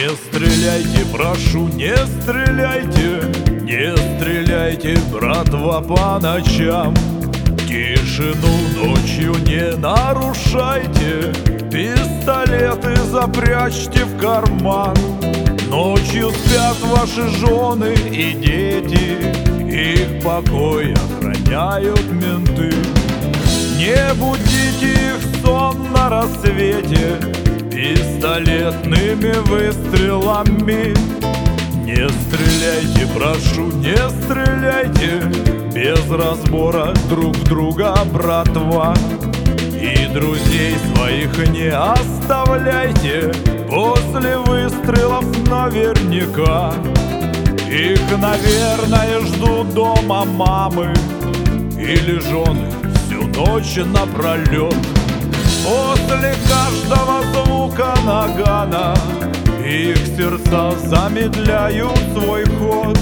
Не стреляйте, прошу, не стреляйте, не стреляйте, братва, по ночам. Тишину ночью не нарушайте, пистолеты запрячьте в карман. Ночью спят ваши жены и дети, их покой охраняют менты. Не будите их сон на рассвете пистолетными выстрелами. Не стреляйте, прошу, не стреляйте без разбора друг в друга, братва. И друзей своих не оставляйте после выстрелов наверняка. Их, наверное, ждут дома мамы или жены всю ночь напролет. После каждого звука нагана их сердца замедляют свой ход.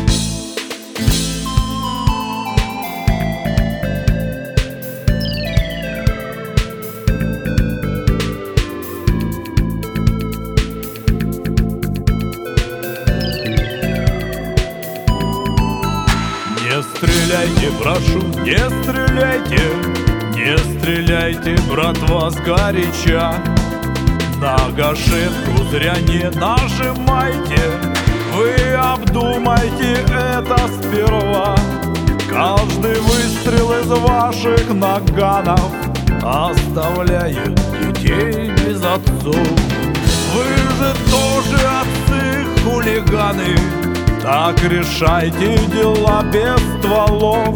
Не стреляйте, прошу, не стреляйте, не стреляйте, братва, сгоряча. На гашетку зря не нажимайте, вы обдумайте это сперва. Каждый выстрел из ваших наганов оставляет детей без отцов. Вы же тоже отцы-хулиганы, так решайте дела без стволов.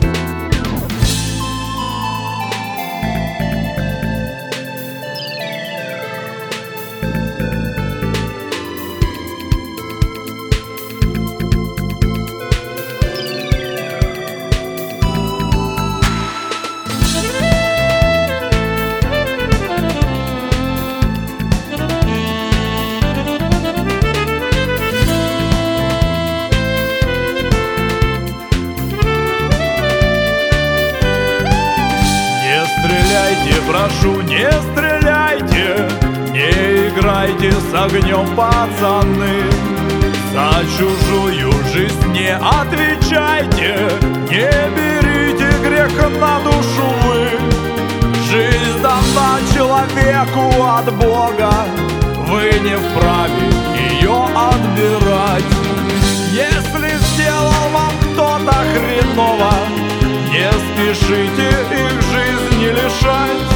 Стреляйте, прошу, не стреляйте, не играйте с огнем, пацаны. За чужую жизнь не отвечайте, не берите грех на душу вы. Жизнь дана человеку от Бога, вы не вправе ее отбирать. Если сделал вам кто-то хреново, не спешите их жизни лишать.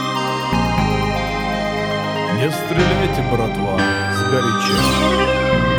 Не стреляйте, братва, сгоряча.